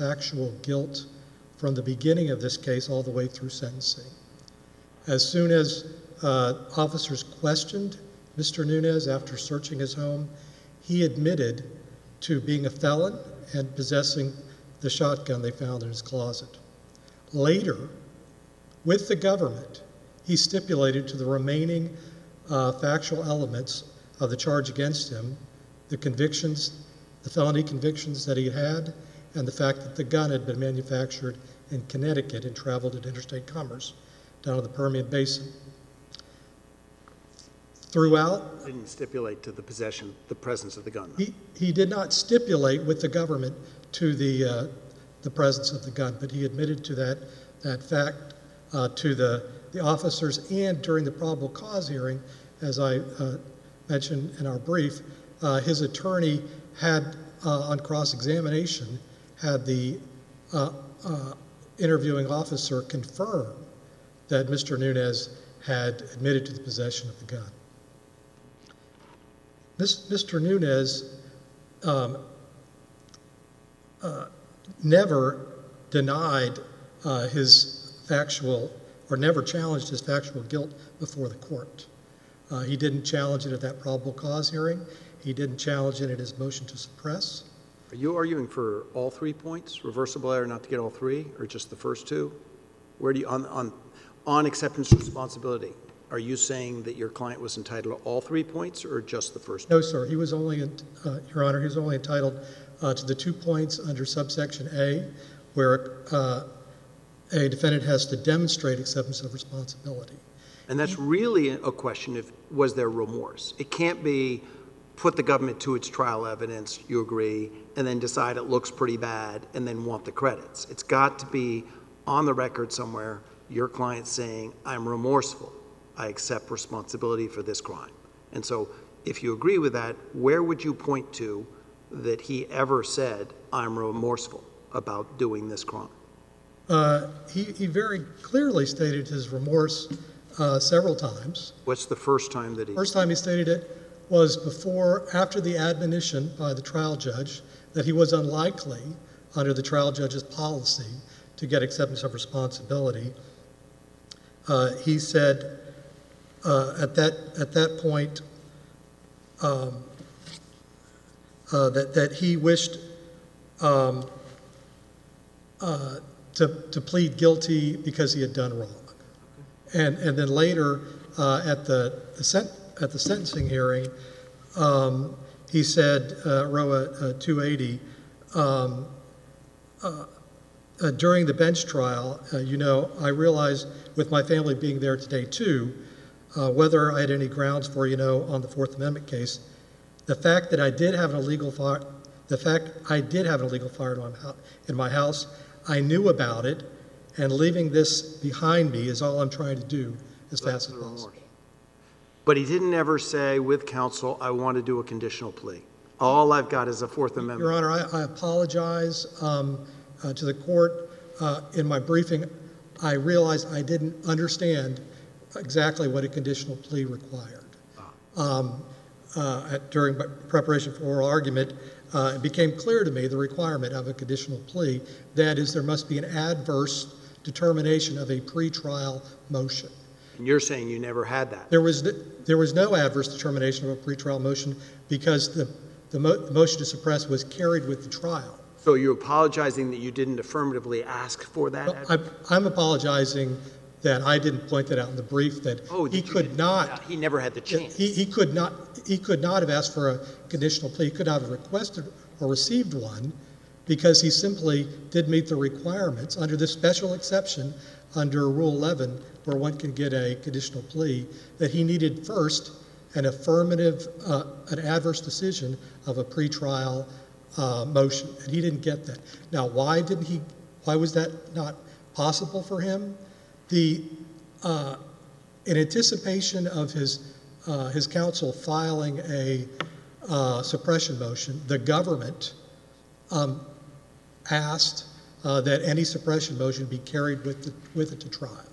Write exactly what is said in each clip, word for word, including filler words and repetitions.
factual guilt from the beginning of this case all the way through sentencing. As soon as uh, officers questioned Mister Nunez after searching his home, he admitted to being a felon and possessing the shotgun they found in his closet. Later, with the government, he stipulated to the remaining uh, factual elements of the charge against him, the convictions, the felony convictions that he had, and the fact that the gun had been manufactured in Connecticut and traveled in interstate commerce down to the Permian Basin. Throughout, didn't stipulate to the possession, the presence of the gun. He, he did not stipulate with the government to the uh, the presence of the gun, but he admitted to that that fact uh, to the the officers, and during the probable cause hearing, as I uh, mentioned in our brief, uh, his attorney had uh, on cross-examination had the uh, uh, interviewing officer confirm that Mister Nunez had admitted to the possession of the gun. Mister Nunez um, uh, never denied uh, his factual, or never challenged his factual guilt before the court. Uh, he didn't challenge it at that probable cause hearing. He didn't challenge it in his motion to suppress. Are you arguing for all three points, reversible error not to get all three, or just the first two? Where do you, on, on, on acceptance of responsibility, are you saying that your client was entitled to all three points or just the first? No, sir. He was only, uh, Your Honor, he was only entitled uh, to the two points under subsection A, where uh, a defendant has to demonstrate acceptance of responsibility. And that's really a question of, was there remorse? It can't be put the government to its trial evidence, you agree, and then decide it looks pretty bad and then want the credits. It's got to be on the record somewhere, your client saying, I'm remorseful. I accept responsibility for this crime. And so if you agree with that, where would you point to that he ever said, I'm remorseful about doing this crime? Uh, he, he very clearly stated his remorse uh, several times. What's the first time that he... First time he stated it was before, after the admonition by the trial judge that he was unlikely, under the trial judge's policy, to get acceptance of responsibility. Uh, he said, Uh, at that at that point, um, uh, that that he wished um, uh, to to plead guilty because he had done wrong, and and then later uh, at the, the sent, at the sentencing hearing, um, he said, uh, Roa uh, two eighty, um, uh, uh, during the bench trial, uh, you know, I realized with my family being there today too. Uh, whether I had any grounds for, you know, on the Fourth Amendment case, the fact that I did have an illegal fire, the fact I did have an illegal firearm in my house, I knew about it, and leaving this behind me is all I'm trying to do as so fast as possible. But he didn't ever say with counsel, I want to do a conditional plea. All I've got is a Fourth Amendment. Your Honor, I, I apologize um, uh, to the court. Uh, in my briefing, I realized I didn't understand exactly what a conditional plea required. Um, uh, at, during preparation for oral argument, uh, it became clear to me the requirement of a conditional plea. That is, there must be an adverse determination of a pretrial motion. And you're saying you never had that? There was there was no adverse determination of a pretrial motion because the the, mo the motion to suppress was carried with the trial. So you're apologizing that you didn't affirmatively ask for that? Well, I'm, I'm apologizing that I didn't point that out in the brief, that oh, he could not. Yeah, he never had the chance. He, he could not. He could not have asked for a conditional plea. He could not have requested or received one, because he simply did meet the requirements under this special exception under Rule eleven, where one can get a conditional plea. That he needed first an affirmative, uh, an adverse decision of a pretrial uh, motion, and he didn't get that. Now, why didn't he? Why was that not possible for him? The, uh, in anticipation of his, uh, his counsel filing a uh, suppression motion, the government um, asked uh, that any suppression motion be carried with, the, with it to trial.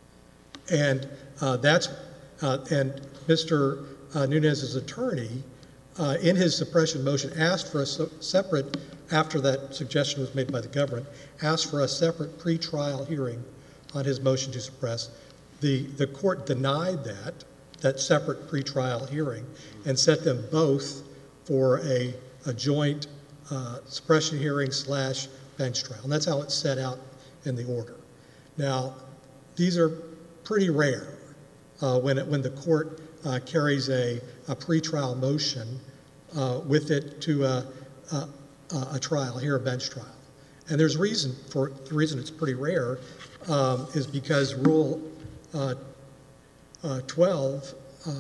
And uh, that's, uh, and Mister Uh, Nunez's attorney, uh, in his suppression motion, asked for a so separate after that suggestion was made by the government, asked for a separate pretrial hearing on his motion to suppress. The, the court denied that, that separate pretrial hearing, and set them both for a, a joint uh, suppression hearing slash bench trial. And that's how it's set out in the order. Now, these are pretty rare uh, when, it, when the court uh, carries a, a pretrial motion uh, with it to a, a, a trial, here a bench trial. And there's reason for, the reason it's pretty rare um, is because Rule uh, uh, twelve uh,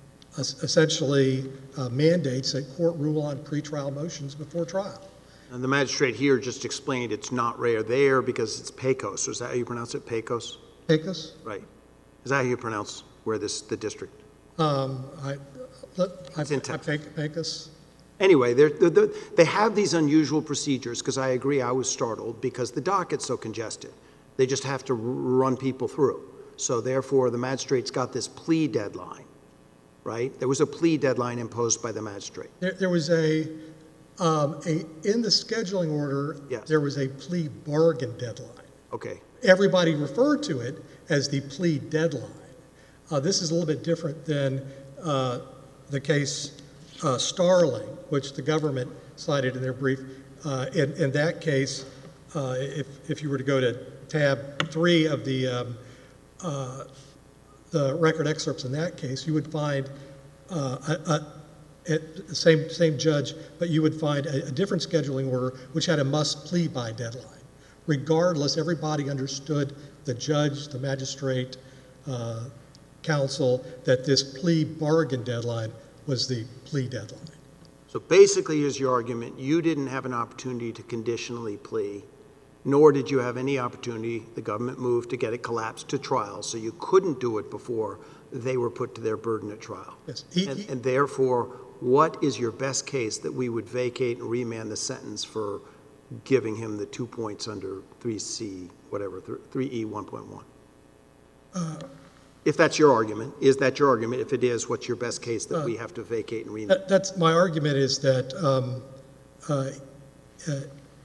essentially uh, mandates that court rule on pretrial motions before trial. And the magistrate here just explained it's not rare there because it's Pecos. Is that how you pronounce it, Pecos? Pecos? Right. Is that how you pronounce where this, the district? Um, I, let, I, It's in I, Texas. Pecos. Anyway, they're, they're, they're, they have these unusual procedures because I agree I was startled because the docket's so congested. They just have to run people through. So therefore, the magistrate's got this plea deadline, right? There was a plea deadline imposed by the magistrate. There, there was a, um, a, in the scheduling order, Yes. there was a plea bargain deadline. Okay. Everybody referred to it as the plea deadline. Uh, this is a little bit different than uh, the case uh, Starling, which the government cited in their brief. Uh, in, in that case, uh, if, if you were to go to tab three of the, um, uh, the record excerpts in that case, you would find uh, a, a, a same, same judge, but you would find a, a different scheduling order which had a must plea by deadline. Regardless, everybody understood, the judge, the magistrate, uh, counsel, that this plea bargain deadline was the plea deadline. So basically, here's your argument. You didn't have an opportunity to conditionally plea, nor did you have any opportunity, the government moved to get it collapsed to trial, so you couldn't do it before they were put to their burden at trial. Yes. He, and, he, and therefore, what is your best case that we would vacate and remand the sentence for giving him the two points under three C, whatever, three E one point one? Uh, if that's your argument, is that your argument? If it is, what's your best case that uh, we have to vacate and remand? That, that's my argument is that um, uh, uh,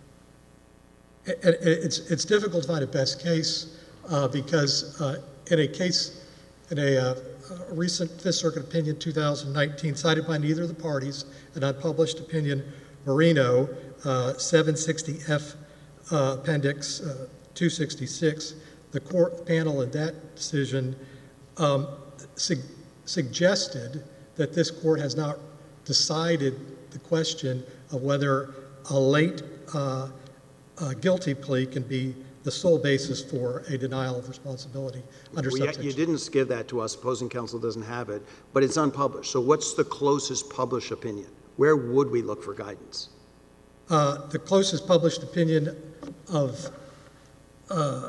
it, it's, it's difficult to find a best case uh, because uh, in a case, in a, uh, a recent Fifth Circuit opinion, two thousand nineteen, cited by neither of the parties, an unpublished opinion, Marino, uh, seven sixty F uh, Appendix uh, two sixty-six, the court panel in that decision um, su suggested that this court has not decided the question of whether a late uh, uh, guilty plea can be the sole basis for a denial of responsibility under well, subsection. You didn't give that to us. Opposing counsel doesn't have it, but it's unpublished. So what's the closest published opinion? Where would we look for guidance? Uh, the closest published opinion of uh,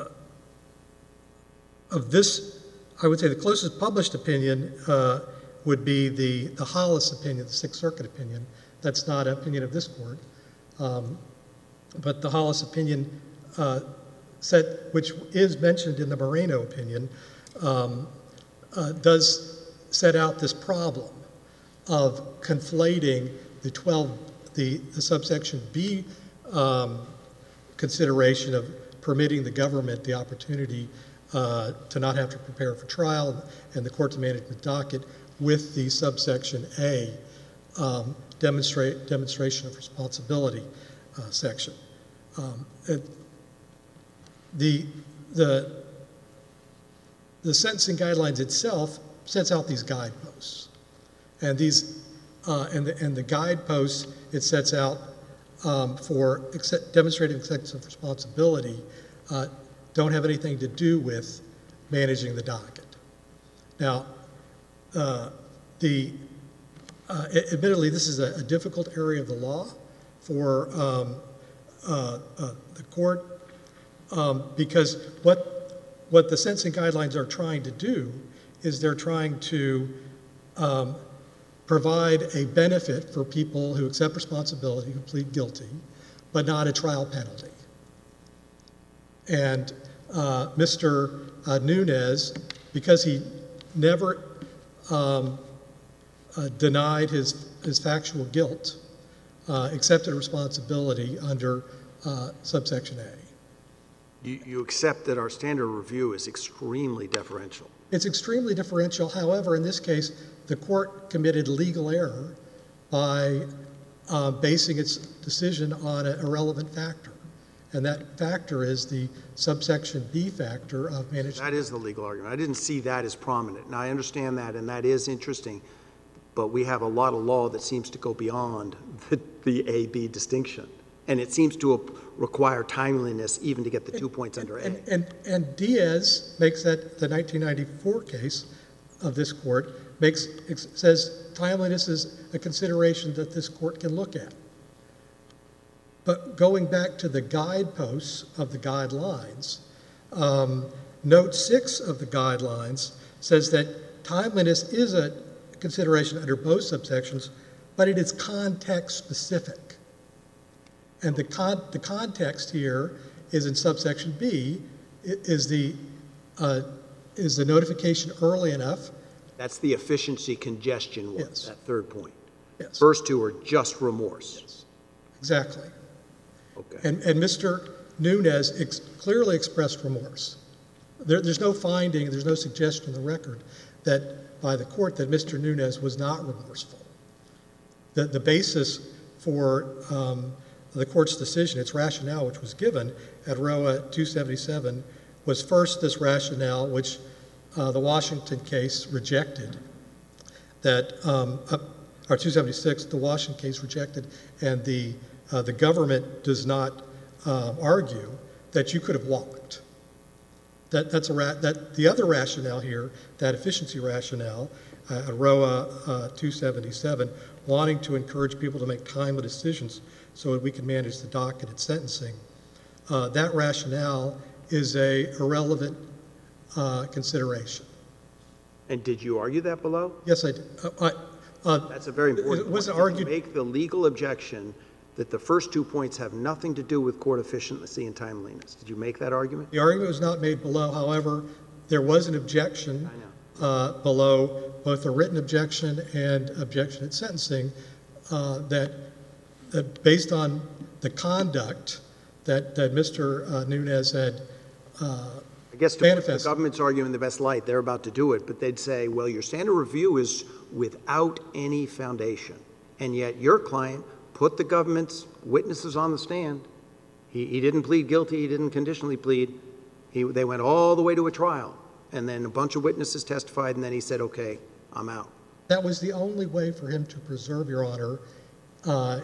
of this, I would say the closest published opinion uh, would be the, the Hollis opinion, the Sixth Circuit opinion. That's not an opinion of this court. Um, but the Hollis opinion uh, said, which is mentioned in the Moreno opinion, um, uh, does set out this problem of conflating the twelve, the, the subsection B um, consideration of permitting the government the opportunity uh, to not have to prepare for trial and the court to manage the docket with the subsection A um, demonstrate, demonstration of responsibility uh, section. Um, it, the, the, the sentencing guidelines itself sets out these guideposts. And these, uh, and, the, and the guideposts it sets out um, for accept, demonstrating acceptance of responsibility uh, don't have anything to do with managing the docket. Now, uh, the, uh, admittedly, this is a, a difficult area of the law for um, uh, uh, the court um, because what, what the sentencing guidelines are trying to do is they're trying to um, provide a benefit for people who accept responsibility, who plead guilty, but not a trial penalty. And uh, Mister Uh, Nunez, because he never um, uh, denied his, his factual guilt, uh, accepted responsibility under uh, subsection A. You, you accept that our standard review is extremely deferential. It's extremely differential. However, in this case, the court committed legal error by uh, basing its decision on an irrelevant factor. And that factor is the subsection B factor of managed. That is the legal argument. I didn't see that as prominent. And I understand that, and that is interesting. But we have a lot of law that seems to go beyond the, the A B distinction. And it seems to require timeliness even to get the two points under A. And, and, and Diaz makes that, the nineteen ninety-four case of this court, makes, says timeliness is a consideration that this court can look at. But going back to the guideposts of the guidelines, um, note six of the guidelines says that timeliness is a consideration under both subsections, but it is context specific. And the, con the context here is in subsection B, is the, uh, is the notification early enough? That's the efficiency congestion one, Yes. that third point. Yes. First two are just remorse. Yes. Exactly. Okay. And, and Mister Nunes ex clearly expressed remorse. There, there's no finding, there's no suggestion in the record that by the court that Mister Nunes was not remorseful. The, the basis for um, the court's decision, its rationale which was given at R O A two seventy-seven, was first this rationale which uh, the Washington case rejected, that, um, uh, or two seventy-six, the Washington case rejected, and the, uh, the government does not uh, argue that you could have walked. That, that's a ra that the other rationale here, that efficiency rationale, uh, at R O A uh, two seventy-seven, wanting to encourage people to make timely decisions so that we can manage the docket at sentencing, uh, that rationale is a irrelevant uh, consideration. And did you argue that below? Yes, I did. Uh, I, uh, That's a very important it wasn't point. argued. Did you make the legal objection that the first two points have nothing to do with court efficiency and timeliness? Did you make that argument? The argument was not made below. However, there was an objection uh, below, both a written objection and objection at sentencing, uh, that, that based on the conduct that, that Mister Uh, Nunes had uh, I guess to put the manifested. government's argument in the best light, they're about to do it, but they'd say, well, your standard review is without any foundation, and yet your client put the government's witnesses on the stand. He, he didn't plead guilty, he didn't conditionally plead. He, they went all the way to a trial, and then a bunch of witnesses testified, and then he said, okay, I'm out. That was the only way for him to preserve, Your Honor, uh,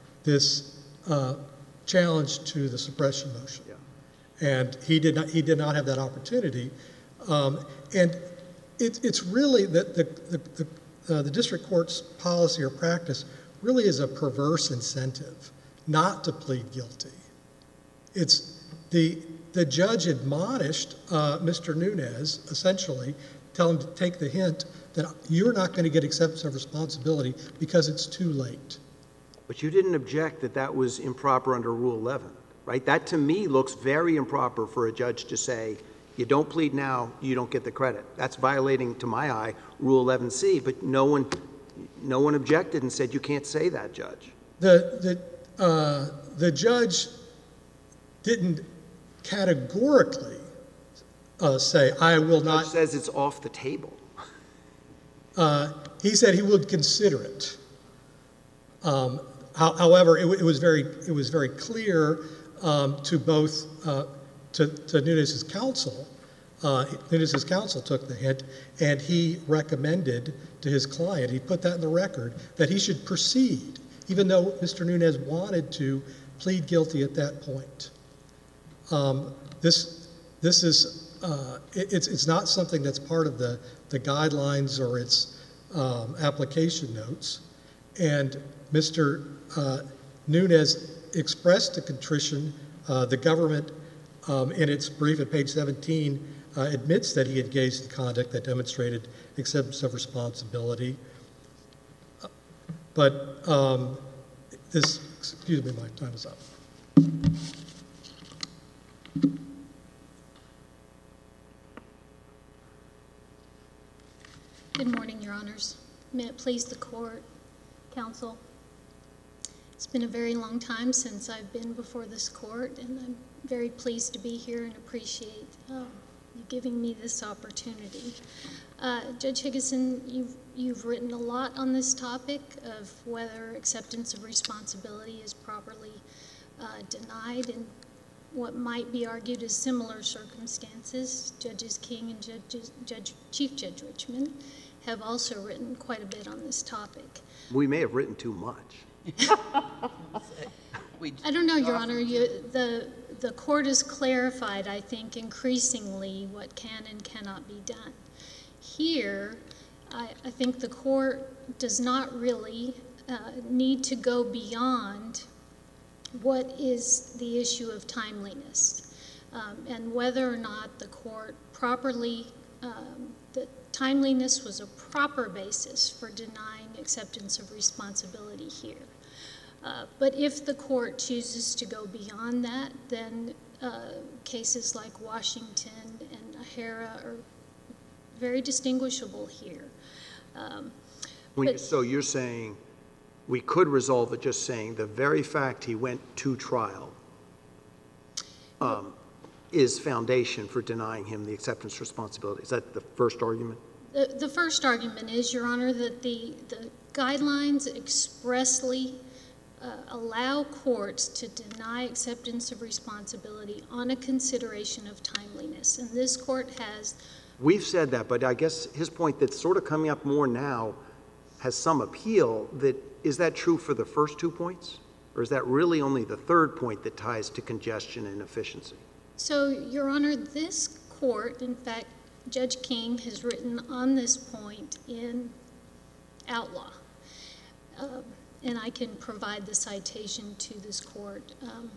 this uh, challenge to the suppression motion. Yeah. And he did not, he did not have that opportunity. Um, and it, it's really that the, the, the, uh, the district court's policy or practice really is a perverse incentive not to plead guilty. It's the, the judge admonished uh, Mister Nunes, essentially, tell him to take the hint that you're not going to get acceptance of responsibility because it's too late. But you didn't object that that was improper under Rule eleven, right? That, to me, looks very improper for a judge to say, you don't plead now, you don't get the credit. That's violating, to my eye, Rule eleven C, but no one, no one objected and said, you can't say that, Judge. The, the, uh, the judge didn't categorically uh, say, I will The not. judge says it's off the table. Uh, he said he would consider it. Um, how, however, it, it was very, it was very clear um, to both uh, to, to Nunes's counsel. Uh, Nunes's counsel took the hint, and he recommended to his client, he put that in the record, that he should proceed, even though Mister Nunes wanted to plead guilty at that point. Um, this, this is, uh, it, it's, it's not something that's part of the, the guidelines or its um, application notes. And Mister Uh, Nunes expressed a contrition. Uh, the government, um, in its brief at page seventeen, uh, admits that he engaged in conduct that demonstrated acceptance of responsibility. But um, this, excuse me, my time is up. Good morning, Your Honors. May it please the court, counsel. It's been a very long time since I've been before this court, and I'm very pleased to be here and appreciate uh, you giving me this opportunity. Uh, Judge Higginson, you've, you've written a lot on this topic of whether acceptance of responsibility is properly uh, denied in what might be argued as similar circumstances. Judges King and Judges, Judge, Chief Judge Richmond have also written quite a bit on this topic. We may have written too much. I don't know, Your Honor. You, the, the court has clarified, I think, increasingly what can and cannot be done. Here, I, I think the court does not really uh, need to go beyond what is the issue of timeliness um, and whether or not the court properly, um, the timeliness was a proper basis for denying acceptance of responsibility here. Uh, but if the court chooses to go beyond that, then uh, cases like Washington and O'Hara are very distinguishable here. Um, When you, but, so you're saying we could resolve it just saying the very fact he went to trial um, is foundation for denying him the acceptance responsibility. Is that the first argument? the, the first argument is, Your Honor, that the, the guidelines expressly uh, allow courts to deny acceptance of responsibility on a consideration of timeliness. And this court has... We've said that, but I guess his point that's sort of coming up more now has some appeal. That is that true for the first two points? Or is that really only the third point that ties to congestion and efficiency? So, Your Honor, this court, in fact, Judge King has written on this point in Outlaw. Um, and I can provide the citation to this court um,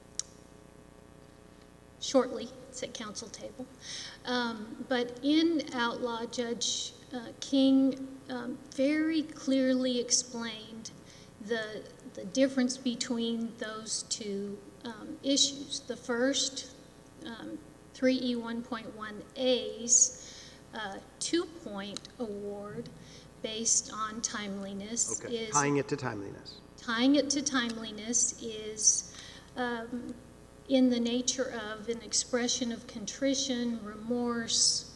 shortly. It's at council table. Um, but in Outlaw, Judge uh, King um, very clearly explained the, the difference between those two um, issues. The first, um, three E one point one A's uh, two-point award based on timeliness Okay, is... tying it to timeliness. Tying it to timeliness is um, in the nature of an expression of contrition, remorse.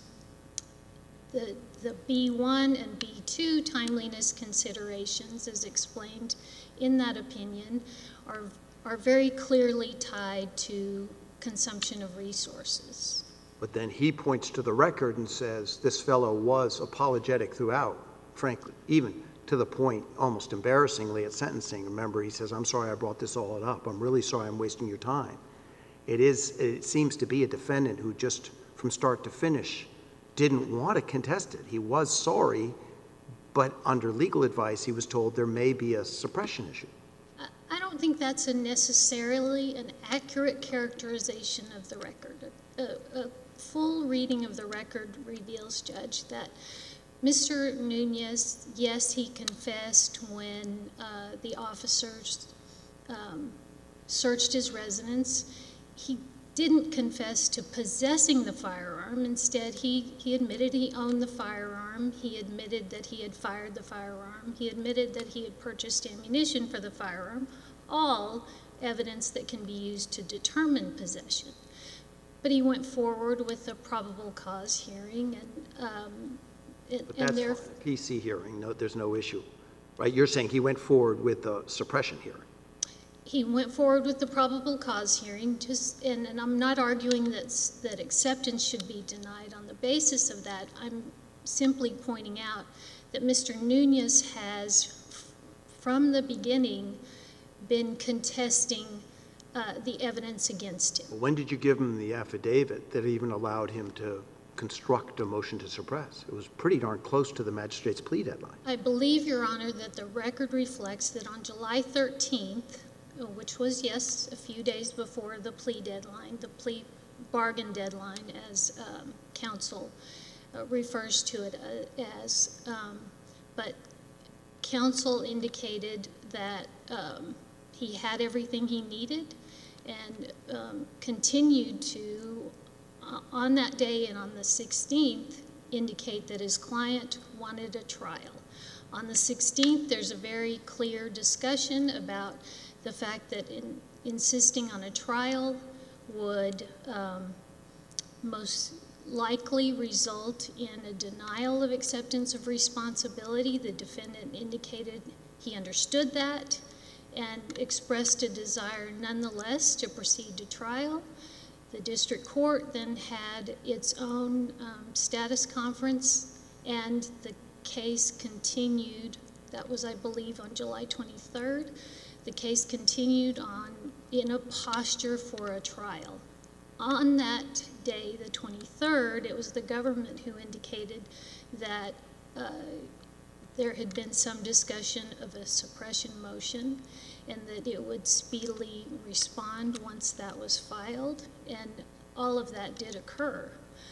The, the B one and B two timeliness considerations, as explained in that opinion, are, are very clearly tied to consumption of resources. But then he points to the record and says this fellow was apologetic throughout, frankly, even to the point, almost embarrassingly, at sentencing. Remember, he says, I'm sorry I brought this all up. I'm really sorry I'm wasting your time. It is, it seems to be a defendant who just, from start to finish, didn't want to contest it. He was sorry, but under legal advice, he was told there may be a suppression issue. I don't think that's a necessarily an accurate characterization of the record. A, a full reading of the record reveals, Judge, that Mister Nunez, yes, he confessed when uh, the officers um, searched his residence. He didn't confess to possessing the firearm. Instead, he, he admitted he owned the firearm. He admitted that he had fired the firearm. He admitted that he had purchased ammunition for the firearm, all evidence that can be used to determine possession. But he went forward with a probable cause hearing, and um, it, But and that's there. fine. P C hearing, no, there's no issue, right? You're saying he went forward with a suppression hearing. He went forward with the probable cause hearing, just, and, and I'm not arguing that, that acceptance should be denied on the basis of that. I'm simply pointing out that Mister Nunez has, from the beginning, been contesting uh, the evidence against him. When did you give him the affidavit that even allowed him to construct a motion to suppress? It was pretty darn close to the magistrate's plea deadline. I believe, Your Honor, that the record reflects that on July thirteenth, which was, yes, a few days before the plea deadline, the plea bargain deadline, as um, counsel uh, refers to it uh, as, um, but counsel indicated that um, he had everything he needed and um, continued to, uh, on that day and on the sixteenth, indicate that his client wanted a trial. On the sixteenth, there's a very clear discussion about the fact that in, insisting on a trial would um, most likely result in a denial of acceptance of responsibility. The defendant indicated he understood that and expressed a desire nonetheless to proceed to trial. The district court then had its own um, status conference, and the case continued. That was, I believe, on July twenty-third. The case continued on in a posture for a trial. On that day, the twenty-third, it was the government who indicated that uh, there had been some discussion of a suppression motion and that it would speedily respond once that was filed, and all of that did occur.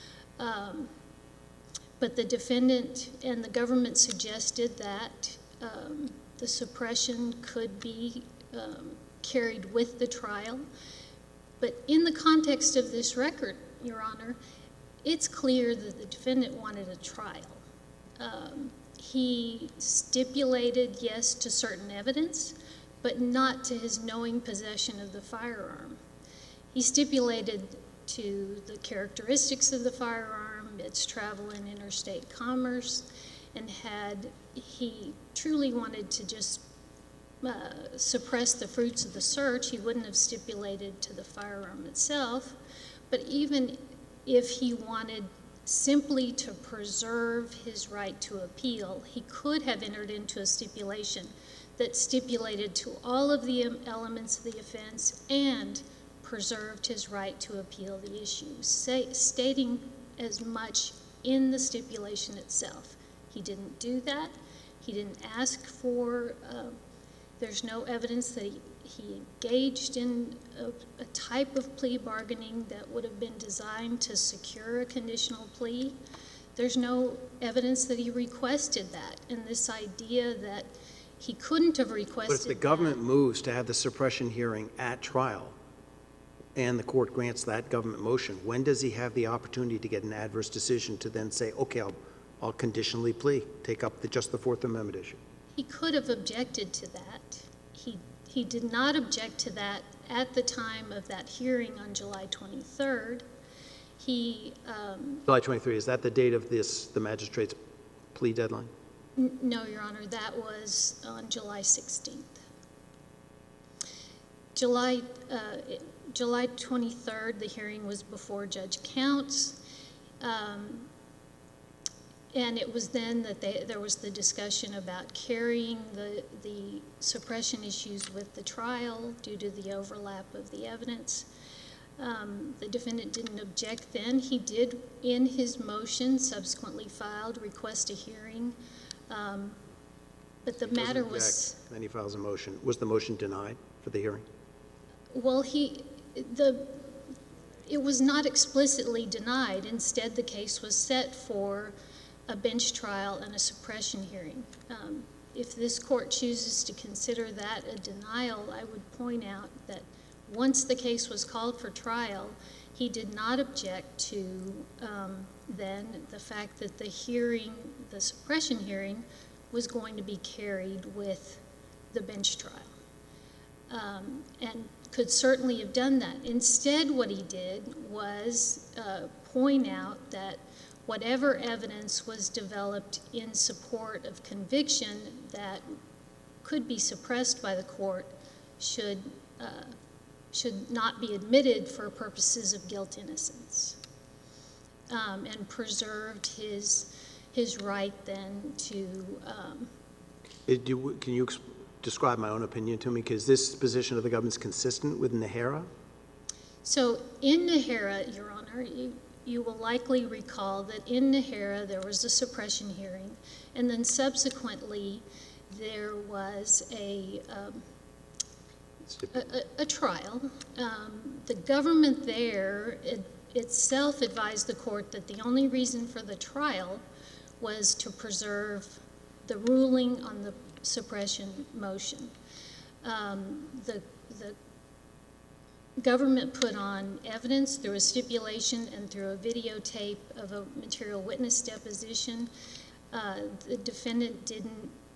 Um, but the defendant and the government suggested that um, the suppression could be um, carried with the trial. But in the context of this record, Your Honor, it's clear that the defendant wanted a trial. Um, he stipulated yes to certain evidence, but not to his knowing possession of the firearm. He stipulated to the characteristics of the firearm, its travel in interstate commerce, and had he truly wanted to just uh, suppress the fruits of the search, he wouldn't have stipulated to the firearm itself. But even if he wanted simply to preserve his right to appeal, he could have entered into a stipulation that stipulated to all of the elements of the offense and preserved his right to appeal the issues, say, stating as much in the stipulation itself. He didn't do that. He didn't ask for, uh, there's no evidence that he, he engaged in a, a type of plea bargaining that would have been designed to secure a conditional plea. There's no evidence that he requested that. And this idea that he couldn't have requested But if the government moves to have the suppression hearing at trial and the court grants that government motion, when does he have the opportunity to get an adverse decision to then say, okay, I'll, I'll conditionally plea, take up the, just the Fourth Amendment issue? He could have objected to that. He, he did not object to that at the time of that hearing on July twenty-third. He... Um, July twenty-third, is that the date of this, the magistrate's plea deadline? n- no, Your Honor, that was on July sixteenth. July, uh, July twenty-third, the hearing was before Judge Counts. Um, And it was then that they, there was the discussion about carrying the, the suppression issues with the trial due to the overlap of the evidence. Um, the defendant didn't object then. He did, in his motion, subsequently filed, request a hearing. Um, but the He doesn't matter object, was... Then he files a motion. Was the motion denied for the hearing? Well, he, the, it was not explicitly denied. Instead, the case was set for a bench trial and a suppression hearing. Um, if this court chooses to consider that a denial, I would point out that once the case was called for trial, he did not object to um, then the fact that the hearing, the suppression hearing, was going to be carried with the bench trial. Um, and could certainly have done that. Instead, what he did was uh, point out that whatever evidence was developed in support of conviction that could be suppressed by the court should, uh, should not be admitted for purposes of guilt innocence, um, and preserved his, his right then to... Um, It, do, can you ex describe my own opinion to me? Because this position of the government is consistent with Nehera? So in Nehera, Your Honor, you, you will likely recall that in Nehera there was a suppression hearing, and then subsequently there was a, um, a, a, a trial. Um, the government there it, itself advised the court that the only reason for the trial was to preserve the ruling on the suppression motion. Um, the, the government put on evidence through a stipulation and through a videotape of a material witness deposition. Uh, the defendant didn't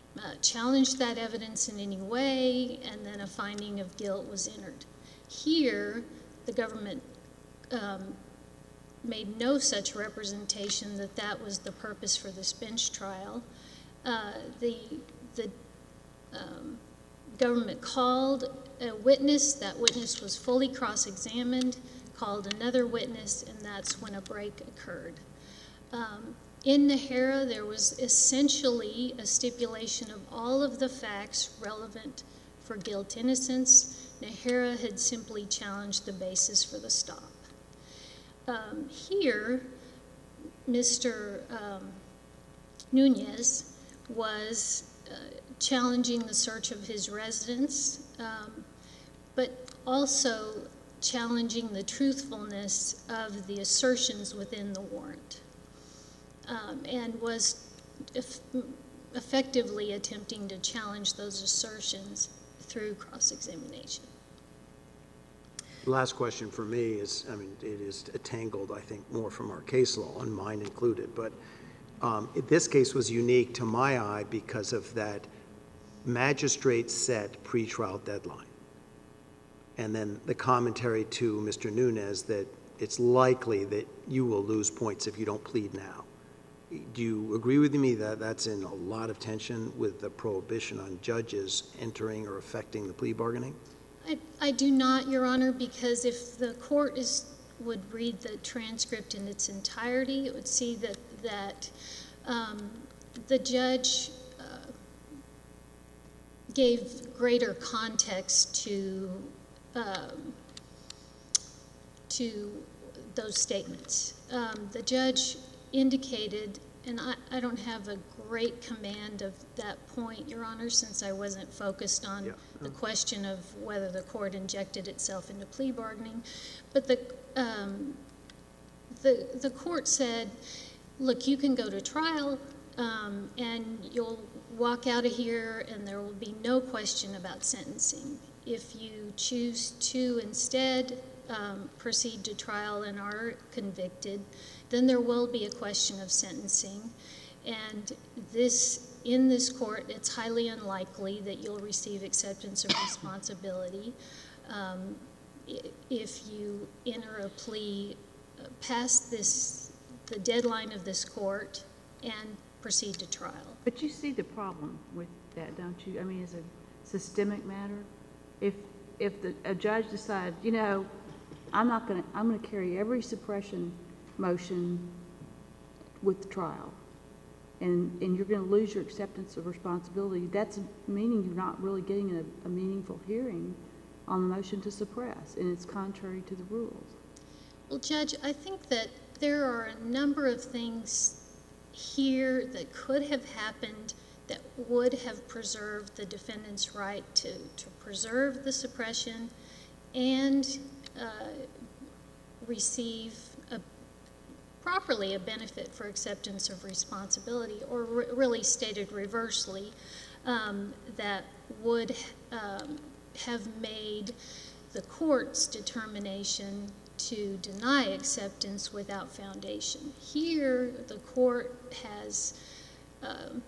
uh, challenged that evidence in any way, and then a finding of guilt was entered. Here, the government um, made no such representation that that was the purpose for this bench trial. Uh, the the um, government called a witness. That witness was fully cross-examined, called another witness, and that's when a break occurred. Um, in Nahara, there was essentially a stipulation of all of the facts relevant for guilt innocence. Nahara had simply challenged the basis for the stop. Um, here, Mister Um, Nunez was uh, challenging the search of his residence, um, but also challenging the truthfulness of the assertions within the warrant, um, and was eff effectively attempting to challenge those assertions through cross-examination. Last question for me is, I mean, it is tangled, I think, more from our case law, and mine included, but um, this case was unique to my eye because of that magistrate set pretrial deadline. And then the commentary to Mister Nunez that it's likely that you will lose points if you don't plead now. Do you agree with me that that's in a lot of tension with the prohibition on judges entering or affecting the plea bargaining? I, I do not, Your Honor, because if the court is would read the transcript in its entirety, it would see that that um, the judge uh, gave greater context to um, to those statements. Um, the judge indicated, and I, I don't have a great command of that point, Your Honor, since I wasn't focused on yeah. the question of whether the court injected itself into plea bargaining, but the um, the the court said, look, you can go to trial um, and you'll walk out of here and there will be no question about sentencing. If you choose to instead um, proceed to trial and are convicted, then there will be a question of sentencing. And this, in this court, it's highly unlikely that you'll receive acceptance of responsibility um, if you enter a plea past this, the deadline of this court, and proceed to trial. But you see the problem with that, don't you? I mean, it's a systemic matter. If if the, a judge decides, you know, I'm not going to, I'm going to carry every suppression motion with the trial, and and you're going to lose your acceptance of responsibility, that's meaning you're not really getting a, a meaningful hearing on the motion to suppress, and it's contrary to the rules. Well, Judge, I think that there are a number of things here that could have happened that would have preserved the defendant's right to, to preserve the suppression and uh, receive a, properly a benefit for acceptance of responsibility, or re really stated reversely, um, that would um, have made the court's determination to deny acceptance without foundation. Here, the court has um,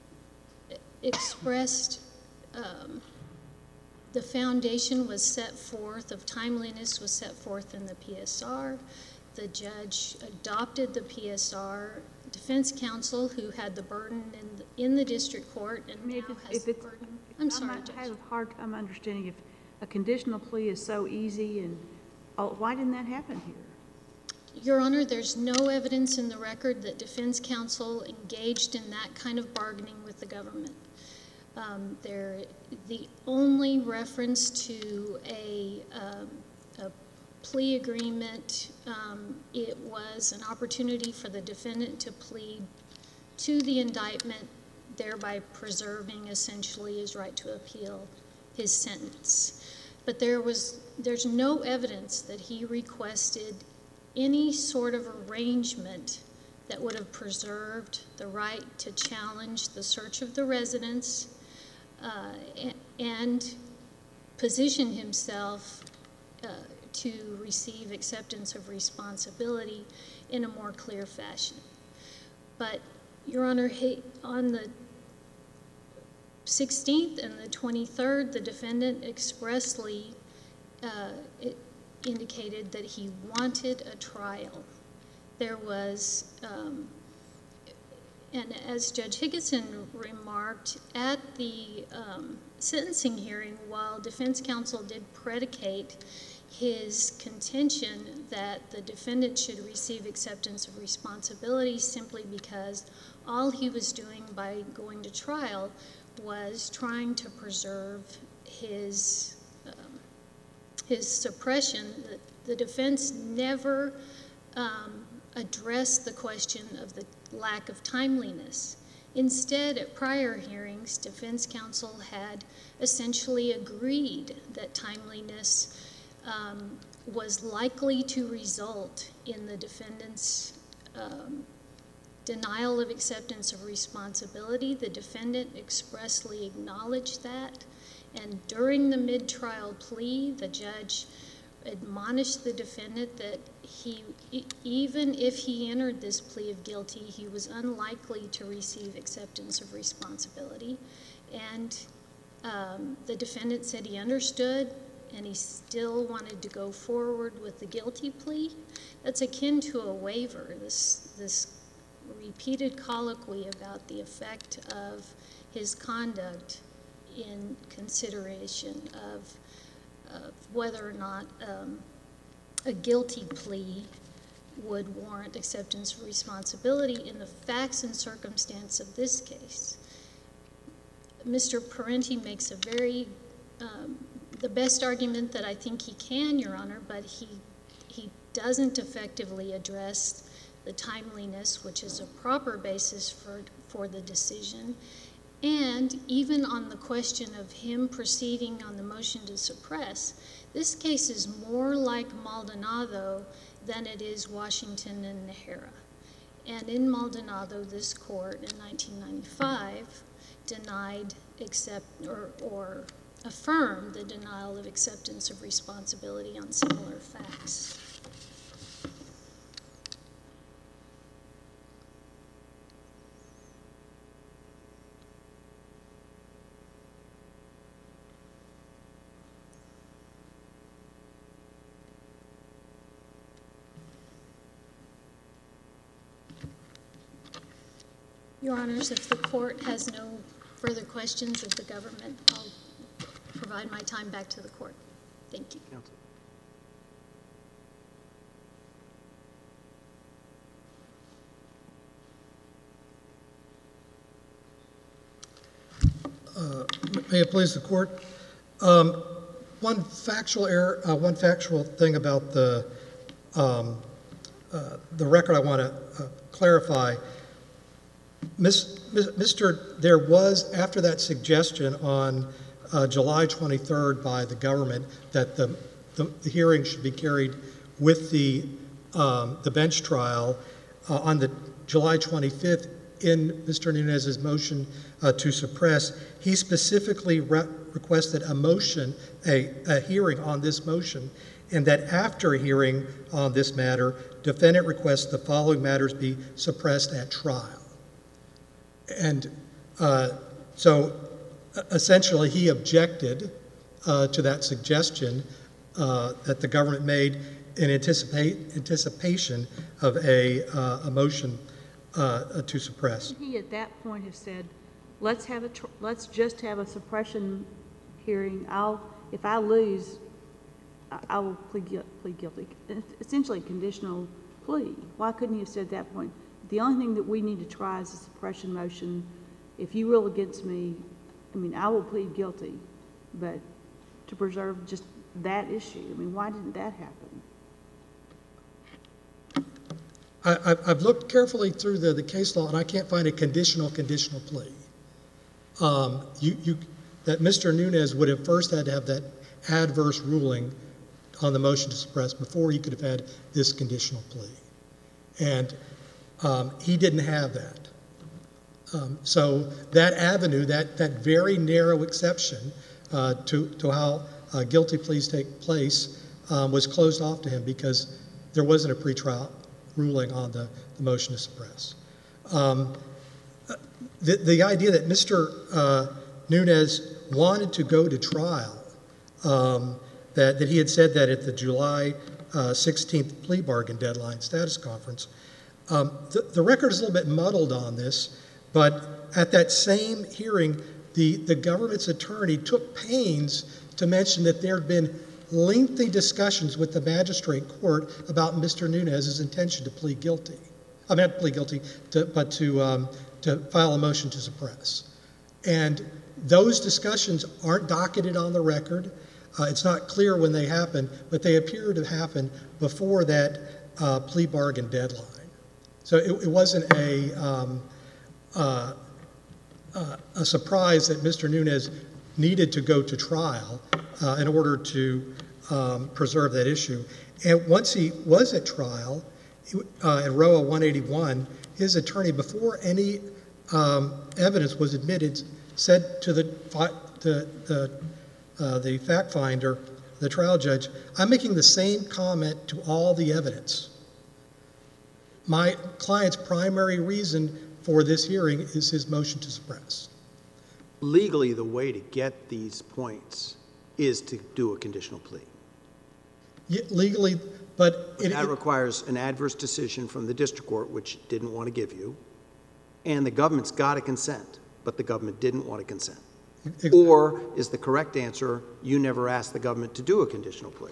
expressed um, the foundation was set forth, of timeliness was set forth in the P S R. The judge adopted the P S R. Defense counsel, who had the burden in the, in the district court and I mean, now if has it's, the burden. I'm sorry, I Judge. have a hard time understanding if a conditional plea is so easy, and oh, why didn't that happen here? Your Honor, there's no evidence in the record that defense counsel engaged in that kind of bargaining with the government. Um, there, the only reference to a, um, a plea agreement, um, it was an opportunity for the defendant to plead to the indictment, thereby preserving essentially his right to appeal his sentence. But there was, there's no evidence that he requested any sort of arrangement that would have preserved the right to challenge the search of the residence uh, and position himself uh, to receive acceptance of responsibility in a more clear fashion. But, Your Honor, on the sixteenth and the twenty-third, the defendant expressly uh, it indicated that he wanted a trial. There was, um, and as Judge Higginson remarked, at the um, sentencing hearing, while defense counsel did predicate his contention that the defendant should receive acceptance of responsibility simply because all he was doing by going to trial was trying to preserve his um, his suppression, the, the defense never um, addressed the question of the lack of timeliness. Instead, at prior hearings, defense counsel had essentially agreed that timeliness um, was likely to result in the defendant's um, denial of acceptance of responsibility. The defendant expressly acknowledged that, and during the mid-trial plea, the judge admonished the defendant that he, even if he entered this plea of guilty, he was unlikely to receive acceptance of responsibility. And um, the defendant said he understood, and he still wanted to go forward with the guilty plea. That's akin to a waiver, this, this repeated colloquy about the effect of his conduct in consideration of, of whether or not um, a guilty plea would warrant acceptance of responsibility in the facts and circumstance of this case. Mister Parenti makes a very, um, the best argument that I think he can, Your Honor, but he, he doesn't effectively address the timeliness, which is a proper basis for, for the decision. And even on the question of him proceeding on the motion to suppress, this case is more like Maldonado than it is Washington and Najera. And in Maldonado, this court in nineteen ninety-five denied accept or, or affirmed the denial of acceptance of responsibility on similar facts. Your Honors, if the court has no further questions of the government, I'll provide my time back to the court. Thank you. Counsel. Uh, may it please the court? Um, one factual error, uh, one factual thing about the um, uh, the record I want to uh, clarify. Miz, Mister There was, after that suggestion on uh, July twenty-third by the government that the, the, the hearing should be carried with the, um, the bench trial, uh, on the July twenty-fifth, in Mister Nunez's motion uh, to suppress, he specifically re requested a motion, a, a hearing on this motion, and that after a hearing on this matter, defendant requests the following matters be suppressed at trial. And uh, so essentially he objected uh, to that suggestion uh, that the government made in anticipate, anticipation of a, uh, a motion uh, to suppress. He at that point have said, let's have a, tr let's just have a suppression hearing. I'll, if I lose, I, I will plead, gu plead guilty. It's essentially a conditional plea. Why couldn't he have said at that point, the only thing that we need to try is a suppression motion. If you rule against me, I mean, I will plead guilty, but to preserve just that issue, I mean, why didn't that happen? I, I've looked carefully through the, the case law, and I can't find a conditional, conditional plea. Um, you, you, that Mister Nunez would have first had to have that adverse ruling on the motion to suppress before he could have had this conditional plea. And Um, he didn't have that. Um, so that avenue, that, that very narrow exception uh, to, to how uh, guilty pleas take place um, was closed off to him because there wasn't a pretrial ruling on the, the motion to suppress. Um, the, the idea that Mister Uh, Nunes wanted to go to trial, um, that, that he had said that at the July uh, sixteenth plea bargain deadline status conference. Um, the, the record is a little bit muddled on this, but at that same hearing, the, the government's attorney took pains to mention that there had been lengthy discussions with the magistrate court about Mister Nunes's intention to plead guilty. I mean, not plead guilty, to, but to, um, to file a motion to suppress. And those discussions aren't docketed on the record. Uh, it's not clear when they happened, but they appear to happen before that uh, plea bargain deadline. So it, it wasn't a, um, uh, uh, a surprise that Mister Nunes needed to go to trial uh, in order to um, preserve that issue. And once he was at trial, uh, at R O A one eighty-one, his attorney, before any um, evidence was admitted, said to the, the, the, uh, the fact finder, the trial judge, I'm making the same comment to all the evidence. My client's primary reason for this hearing is his motion to suppress. Legally, the way to get these points is to do a conditional plea. Yeah, legally, but it, that it requires an adverse decision from the district court, which didn't want to give you, and the government's got to consent, but the government didn't want to consent. it, Or is the correct answer, you never asked the government to do a conditional plea?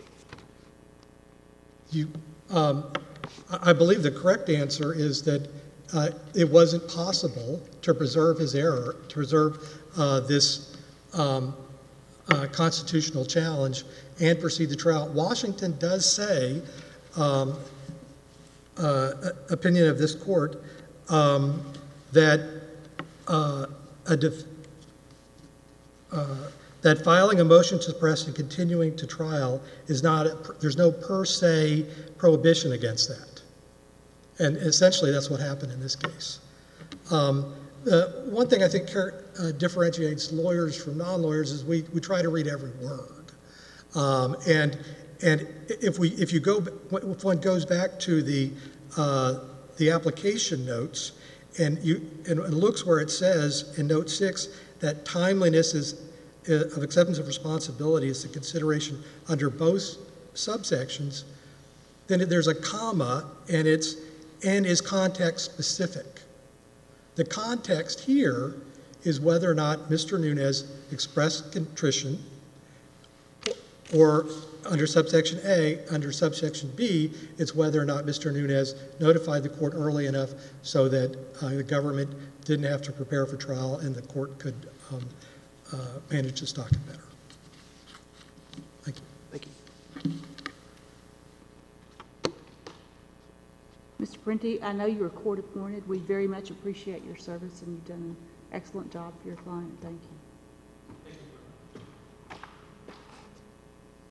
You, um, I believe the correct answer is that uh, it wasn't possible to preserve his error, to preserve uh, this um, uh, constitutional challenge and proceed to trial. Washington does say, um, uh, opinion of this court, um, that uh, a def uh, that filing a motion to suppress and continuing to trial is not, a, there's no per se prohibition against that. And essentially that's what happened in this case. Um, uh, one thing I think uh, differentiates lawyers from non-lawyers is we, we try to read every word. Um, and and if, we, if, you go, if one goes back to the, uh, the application notes and, you, and looks where it says in note six that timeliness is of acceptance of responsibility is a consideration under both subsections, then there's a comma and it's and is context specific. The context here is whether or not Mister Nunes expressed contrition, or under subsection A, under subsection B, it's whether or not Mister Nunes notified the court early enough so that uh, the government didn't have to prepare for trial and the court could um, Uh, manage to stock it better. Thank you. Thank you. Mister Prenti, I know you're court appointed. We very much appreciate your service and you've done an excellent job for your client. Thank you.